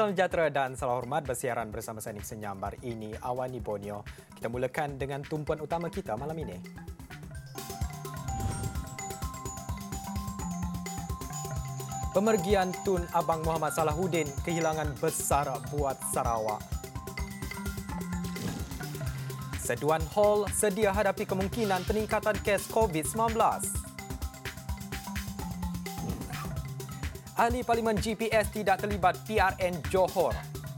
Salam sejahtera dan salam hormat bersiaran bersama saya Nik Senyambar. Ini Awani Borneo. Kita mulakan dengan tumpuan utama kita malam ini. Pemergian Tun Abang Muhammad Salahuddin kehilangan besar buat Sarawak. Seduan Hall sedia hadapi kemungkinan peningkatan kes COVID-19. Ahli Parlimen GPS tidak terlibat PRN Johor.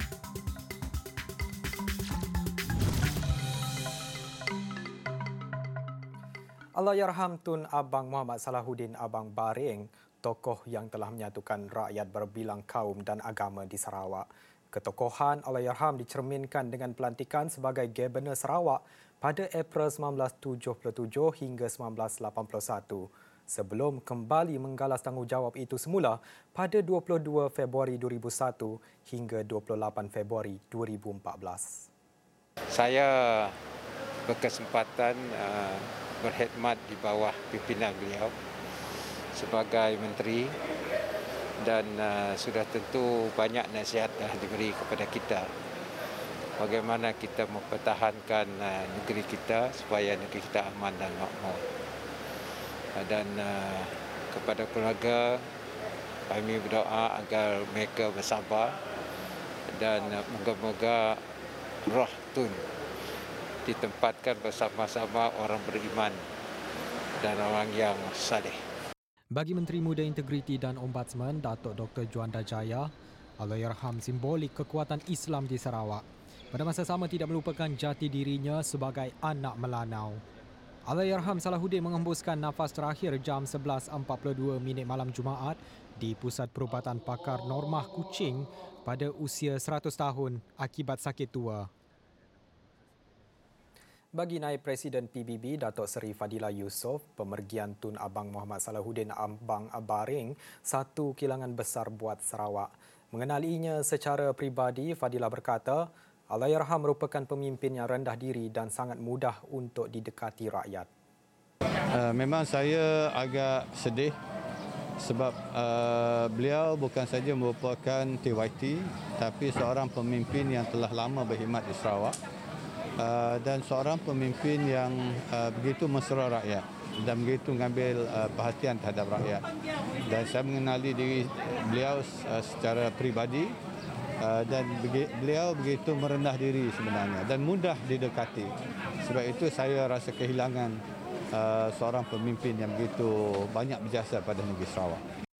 Allahyarham Tun Abang Muhammad Salahuddin Abang Baring, tokoh yang telah menyatukan rakyat berbilang kaum dan agama di Sarawak. Ketokohan Allahyarham dicerminkan dengan pelantikan sebagai Gabenor Sarawak pada April 1977 hingga 1981. Sebelum kembali menggalas tanggungjawab itu semula pada 22 Februari 2001 hingga 28 Februari 2014. Saya berkesempatan berkhidmat di bawah pimpinan beliau sebagai menteri dan sudah tentu banyak nasihat dah diberi kepada kita bagaimana kita mempertahankan negeri kita supaya negeri kita aman dan makmur. Dan kepada keluarga kami berdoa agar mereka bersabar dan moga-moga roh Tun ditempatkan bersama-sama orang beriman dan orang yang saleh. Bagi Menteri Muda Integriti dan Ombudsman Datuk Dr. Juanda Jaya, Allahyarham simbolik kekuatan Islam di Sarawak. Pada masa sama tidak melupakan jati dirinya sebagai anak melanau. Allahyarham Salahuddin menghembuskan nafas terakhir jam 11.42 malam Jumaat di Pusat Perubatan Pakar Normah Kuching pada usia 100 tahun akibat sakit tua. Bagi Naib Presiden PBB Datuk Seri Fadila Yusof, pemergian Tun Abang Muhammad Salahuddin Abang Baring satu kehilangan besar buat Sarawak. Mengenalinya secara peribadi, Fadila berkata, Allahyarham merupakan pemimpin yang rendah diri dan sangat mudah untuk didekati rakyat. Memang saya agak sedih sebab beliau bukan saja merupakan TYT tapi seorang pemimpin yang telah lama berkhidmat di Sarawak dan seorang pemimpin yang begitu mesra rakyat dan begitu mengambil perhatian terhadap rakyat. Dan saya mengenali diri beliau secara peribadi. Dan beliau begitu merendah diri sebenarnya dan mudah didekati. Sebab itu saya rasa kehilangan seorang pemimpin yang begitu banyak berjasa pada negeri Sarawak.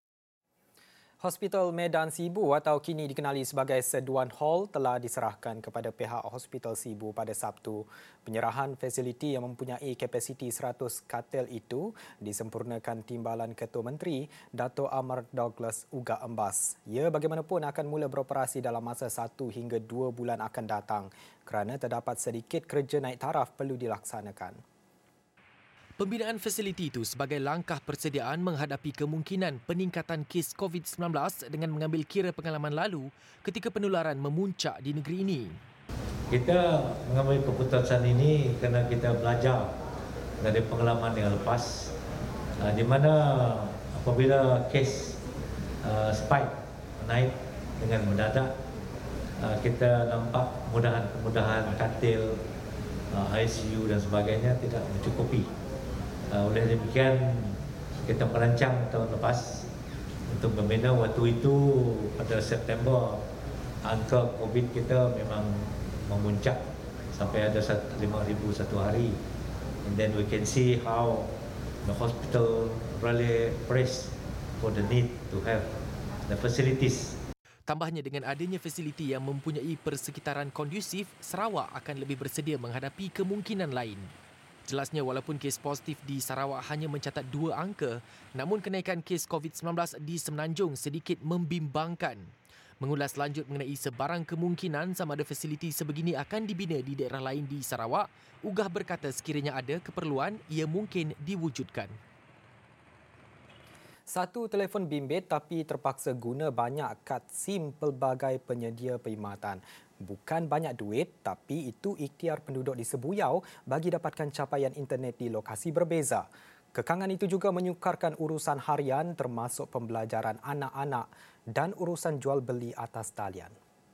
Hospital Medan Sibu atau kini dikenali sebagai Seduan Hall telah diserahkan kepada pihak Hospital Sibu pada Sabtu. Penyerahan fasiliti yang mempunyai kapasiti 100 katil itu disempurnakan Timbalan Ketua Menteri Dato' Amar Douglas Uga Embas. Ia bagaimanapun akan mula beroperasi dalam masa 1 hingga 2 bulan akan datang kerana terdapat sedikit kerja naik taraf perlu dilaksanakan. Pembinaan fasiliti itu sebagai langkah persediaan menghadapi kemungkinan peningkatan kes COVID-19 dengan mengambil kira pengalaman lalu ketika penularan memuncak di negeri ini. Kita mengambil keputusan ini kerana kita belajar dari pengalaman yang lepas di mana apabila kes spike naik dengan mendadak, kita nampak kemudahan katil, ICU dan sebagainya tidak mencukupi. Oleh demikian, kita merancang tahun lepas untuk membina. Waktu itu pada September, angka COVID kita memang memuncak sampai ada 5,000 satu hari. And then we can see how the hospital really pressed for the need to have the facilities. Tambahnya dengan adanya fasiliti yang mempunyai persekitaran kondusif, Sarawak akan lebih bersedia menghadapi kemungkinan lain. Jelasnya walaupun kes positif di Sarawak hanya mencatat 2 angka, namun kenaikan kes COVID-19 di Semenanjung sedikit membimbangkan. Mengulas lanjut mengenai sebarang kemungkinan sama ada fasiliti sebegini akan dibina di daerah lain di Sarawak, Ugah berkata sekiranya ada keperluan, ia mungkin diwujudkan. Satu telefon bimbit tapi terpaksa guna banyak kad SIM pelbagai penyedia perkhidmatan. Bukan banyak duit, tapi itu ikhtiar penduduk di Sebuyau bagi dapatkan capaian internet di lokasi berbeza. Kekangan itu juga menyukarkan urusan harian termasuk pembelajaran anak-anak dan urusan jual beli atas talian.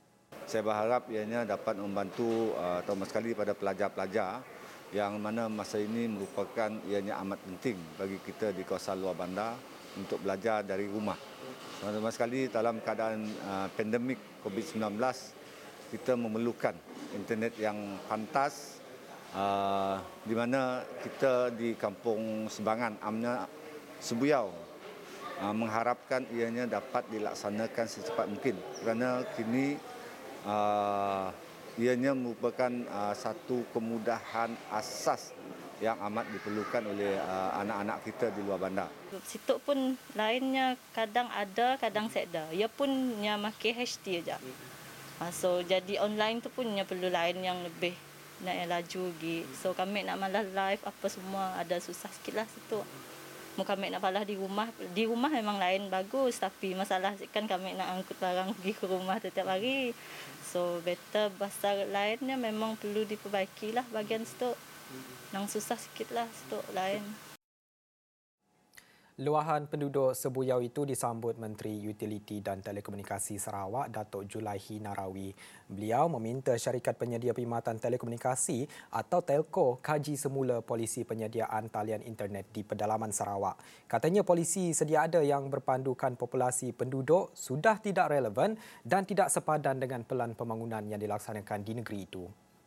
Saya berharap ianya dapat membantu terutama sekali pada pelajar-pelajar yang mana masa ini merupakan ianya amat penting bagi kita di kawasan luar bandar untuk belajar dari rumah. Terutama sekali dalam keadaan pandemik COVID-19, kita memerlukan internet yang pantas di mana kita di Kampung Sebangan, amnya Sebuyau, mengharapkan ianya dapat dilaksanakan secepat mungkin kerana kini ianya merupakan satu kemudahan asas yang amat diperlukan oleh anak-anak kita di luar bandar. Situ pun lainnya kadang ada, kadang tak ada. Ia pun nya pakai HT aja. So jadi online tu pun nya perlu lain yang lebih nak yang laju lagi. So kami nak malah live apa semua ada susah sikit lah situ. Muka kami nak palah di rumah memang lain bagus, tapi masalah kan kami nak angkut barang pergi ke rumah setiap hari. So better bahasa lainnya memang perlu diperbaiki lah bahagian situ. Yang susah sikit lah situ lain. Luahan penduduk Sebuyau itu disambut Menteri Utiliti dan Telekomunikasi Sarawak, Datuk Julaihi Narawi. Beliau meminta syarikat penyedia perkhidmatan telekomunikasi atau Telco kaji semula polisi penyediaan talian internet di pedalaman Sarawak. Katanya polisi sedia ada yang berpandukan populasi penduduk sudah tidak relevan dan tidak sepadan dengan pelan pembangunan yang dilaksanakan di negeri itu.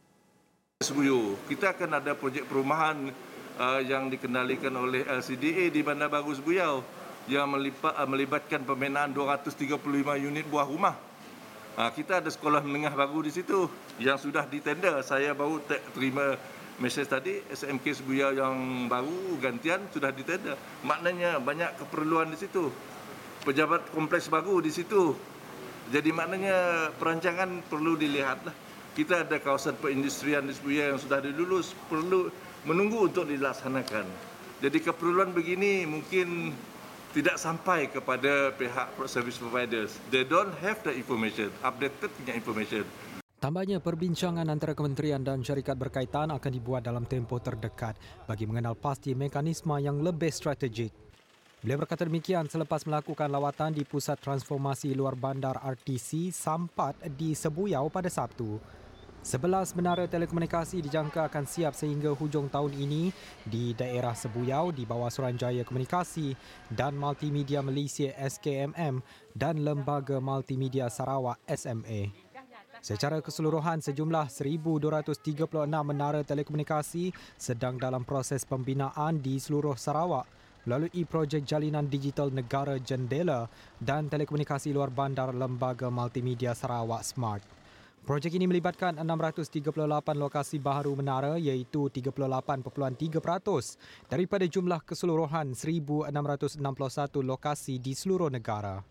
Sebuyau, kita akan ada projek perumahan yang dikendalikan oleh LCDA di Bandar Baru Sebuyau yang melibatkan pembinaan 235 unit buah rumah. Kita ada sekolah menengah baru di situ yang sudah ditender. Saya baru terima mesej tadi, SMK Sebuyau yang baru gantian sudah ditender. Maknanya banyak keperluan di situ. Pejabat kompleks baru di situ. Jadi maknanya perancangan perlu dilihatlah. Kita ada kawasan perindustrian di Sebuyau yang sudah dilulus, perlu menunggu untuk dilaksanakan. Jadi keperluan begini mungkin tidak sampai kepada pihak service providers. They don't have the information, updated information. Tambahnya, perbincangan antara kementerian dan syarikat berkaitan akan dibuat dalam tempoh terdekat bagi mengenal pasti mekanisme yang lebih strategik. Beliau berkata demikian selepas melakukan lawatan di Pusat Transformasi Luar Bandar RTC Sampat di Sebuyau pada Sabtu. 11 menara telekomunikasi dijangka akan siap sehingga hujung tahun ini di daerah Sebuyau di bawah Suruhanjaya Komunikasi dan Multimedia Malaysia SKMM dan Lembaga Multimedia Sarawak SMA. Secara keseluruhan, sejumlah 1,236 menara telekomunikasi sedang dalam proses pembinaan di seluruh Sarawak melalui projek Jalinan Digital Negara Jendela dan Telekomunikasi Luar Bandar Lembaga Multimedia Sarawak Smart. Projek ini melibatkan 638 lokasi baharu menara iaitu 38.3% daripada jumlah keseluruhan 1,661 lokasi di seluruh negara.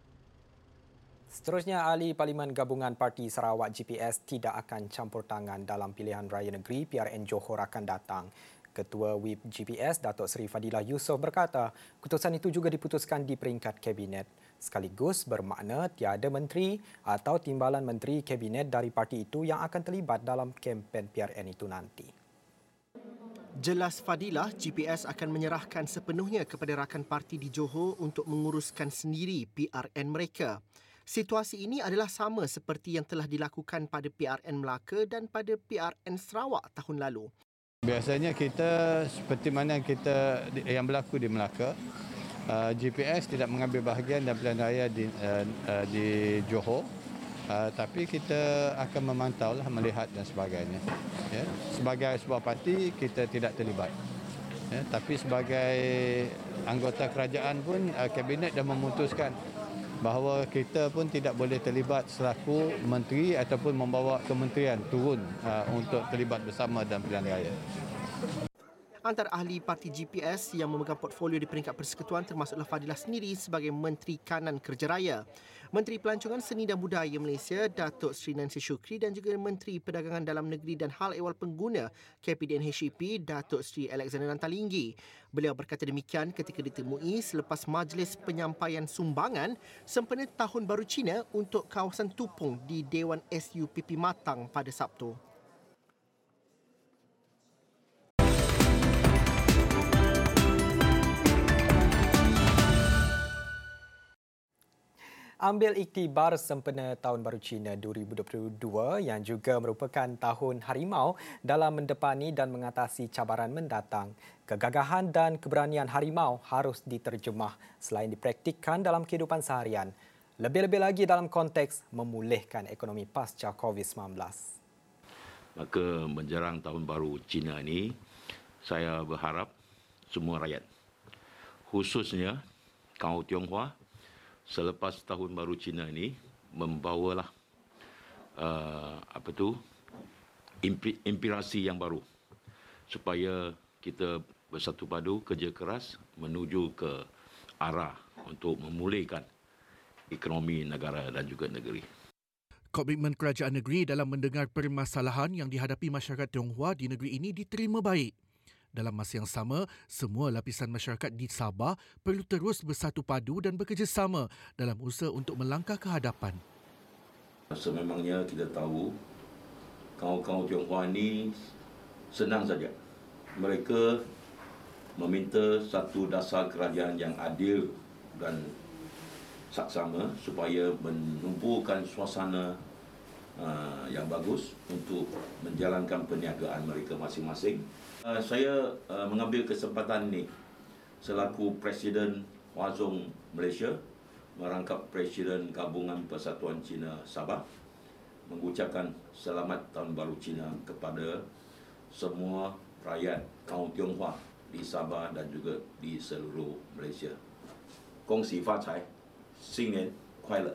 Seterusnya, Ahli Parlimen Gabungan Parti Sarawak GPS tidak akan campur tangan dalam pilihan raya negeri PRN Johor akan datang. Ketua Whip GPS Datuk Seri Fadilah Yusof berkata, keputusan itu juga diputuskan di peringkat Kabinet. Sekaligus bermakna tiada menteri atau timbalan menteri Kabinet dari parti itu yang akan terlibat dalam kempen PRN itu nanti. Jelas Fadilah, GPS akan menyerahkan sepenuhnya kepada rakan parti di Johor untuk menguruskan sendiri PRN mereka. Situasi ini adalah sama seperti yang telah dilakukan pada PRN Melaka dan pada PRN Sarawak tahun lalu. Biasanya kita seperti mana kita yang berlaku di Melaka, GPS tidak mengambil bahagian dalam pilihan raya di Johor, tapi kita akan memantaulah, melihat dan sebagainya. Ya. Sebagai sebuah parti kita tidak terlibat. Ya, tapi sebagai anggota kerajaan pun Kabinet dah memutuskan bahawa kita pun tidak boleh terlibat selaku menteri ataupun membawa kementerian turun untuk terlibat bersama dalam pilihan raya. Antara ahli parti GPS yang memegang portfolio di peringkat persekutuan termasuklah Fadilah sendiri sebagai Menteri Kanan Kerja Raya. Menteri Pelancongan Seni dan Budaya Malaysia, Datuk Seri Nancy Shukri dan juga Menteri Perdagangan Dalam Negeri dan Hal Ehwal Pengguna KPDN HEP, Datuk Seri Alexander Nantalinggi. Beliau berkata demikian ketika ditemui selepas majlis penyampaian sumbangan sempena Tahun Baru Cina untuk kawasan Tupung di Dewan SUPP Matang pada Sabtu. Ambil iktibar sempena Tahun Baru Cina 2022 yang juga merupakan Tahun Harimau dalam mendepani dan mengatasi cabaran mendatang. Kegagahan dan keberanian harimau harus diterjemah selain dipraktikkan dalam kehidupan seharian. Lebih-lebih lagi dalam konteks memulihkan ekonomi pasca COVID-19. Maka menjelang Tahun Baru Cina ini, saya berharap semua rakyat, khususnya kaum Tionghoa, selepas Tahun Baru Cina ini membawalah inspirasi yang baru supaya kita bersatu padu kerja keras menuju ke arah untuk memulihkan ekonomi negara dan juga negeri. Komitmen kerajaan negeri dalam mendengar permasalahan yang dihadapi masyarakat Tionghoa di negeri ini diterima baik. Dalam masa yang sama, semua lapisan masyarakat di Sabah perlu terus bersatu padu dan bekerjasama dalam usaha untuk melangkah ke hadapan. Sememangnya kita tahu kaum-kaum Tionghoa ini senang saja. Mereka meminta satu dasar kerajaan yang adil dan saksama supaya menumbuhkan suasana yang bagus untuk menjalankan perniagaan mereka masing-masing. Saya mengambil kesempatan ini selaku Presiden Wazong Malaysia merangkap Presiden Gabungan Persatuan Cina Sabah mengucapkan selamat Tahun Baru Cina kepada semua rakyat kaum Tionghoa di Sabah dan juga di seluruh Malaysia. Kongsi Fa Cai, Xingnian Kuai Le.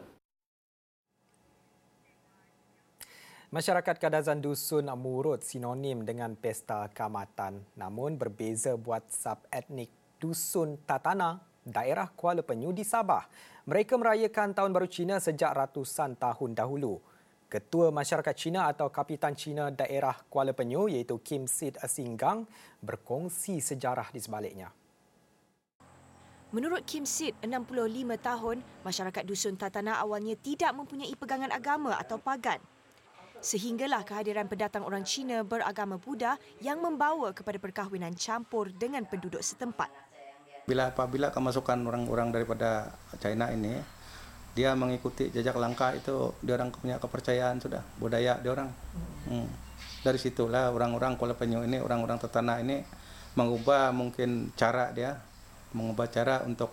Masyarakat Kadazan Dusun Murut sinonim dengan pesta Kaamatan, namun berbeza buat sub-etnik Dusun Tatana, daerah Kuala Penyu di Sabah. Mereka merayakan Tahun Baru Cina sejak ratusan tahun dahulu. Ketua Masyarakat Cina atau Kapitan Cina daerah Kuala Penyu iaitu Kim Sid Singgang berkongsi sejarah di sebaliknya. Menurut Kim Sid, 65 tahun, masyarakat Dusun Tatana awalnya tidak mempunyai pegangan agama atau pagan. Sehinggalah kehadiran pendatang orang Cina beragama Buddha yang membawa kepada perkahwinan campur dengan penduduk setempat. Apabila kemasukan orang-orang daripada China ini, dia mengikuti jejak langkah itu, dia orang punya kepercayaan sudah, budaya dia orang. Dari situlah orang-orang Kuala Penyu ini, orang-orang Tatana ini mengubah mungkin cara dia, mengubah cara untuk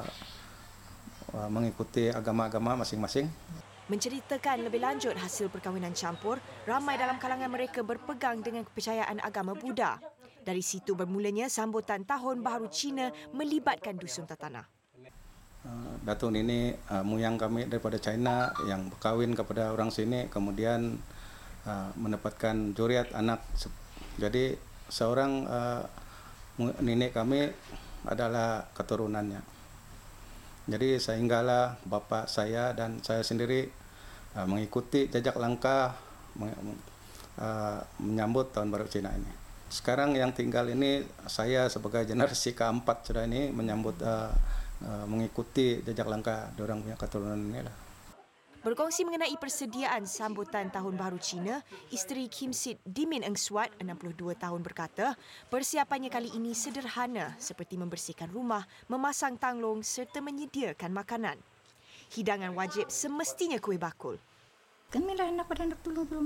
mengikuti agama-agama masing-masing. Menceritakan lebih lanjut hasil perkahwinan campur, ramai dalam kalangan mereka berpegang dengan kepercayaan agama Buddha. Dari situ bermulanya sambutan Tahun Baru Cina melibatkan Dusun Tatana. Datuk ini muyang kami daripada China yang berkahwin kepada orang sini, kemudian mendapatkan zuriat anak. Jadi seorang nenek kami adalah keturunannya. Jadi sehinggalah bapa saya dan saya sendiri mengikuti jejak langkah menyambut Tahun Baru Cina ini. Sekarang yang tinggal ini saya sebagai generasi keempat sudah ini menyambut mengikuti jejak langkah orang punya keturunan ini lah. Berkongsi mengenai persediaan sambutan Tahun Baru Cina, isteri Kim Sid, Dimin Eng Swat, 62 tahun berkata, persiapannya kali ini sederhana seperti membersihkan rumah, memasang tanglong serta menyediakan makanan. Hidangan wajib semestinya kuih bakul. Kami lah anak pada anak dulu belum.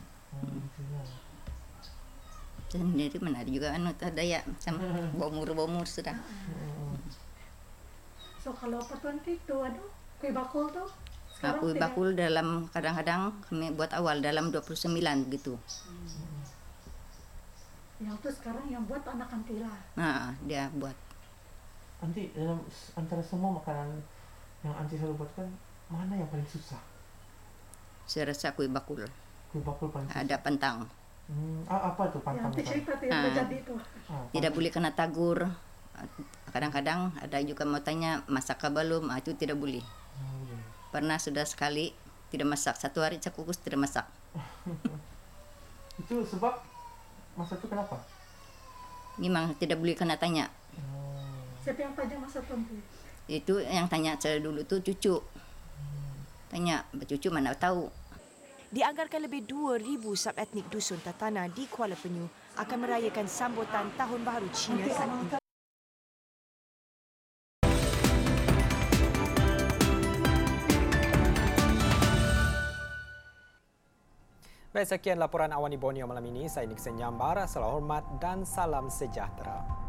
Dan jadi mana juga ada ya sama baumur sudah. So kalau pertuan itu kuih bakul tu? Kuih bakul dalam kadang-kadang kami buat awal dalam 29 gitu. Yang tu sekarang yang buat anak anti lah. Nah, dia buat. Anti dalam antara semua makanan yang anti selalu buat kan mana yang paling susah? Saya rasa kuih bakul. Kuih bakul paling susah. Ada pentang. Apa tu pantang? Yang cerita terjadi tu. Tidak boleh kena tagur. Kadang-kadang ada juga mau tanya masak belum, itu tidak boleh. Pernah sudah sekali tidak masak, 1 hari saya kukus tidak masak. Itu sebab masak itu kenapa? Memang tidak boleh kena tanya. Siapa yang tanya masa tu? Itu yang tanya saya dulu tu cucu. Tanya, cucu mana tahu. Dianggarkan lebih 2,000 sub-etnik Dusun Tatana di Kuala Penyu akan merayakan sambutan Tahun Baru Cina kali ini. Baik, sekian laporan Awani Borneo malam ini. Saya Nixon Nyambara. Salam hormat dan salam sejahtera.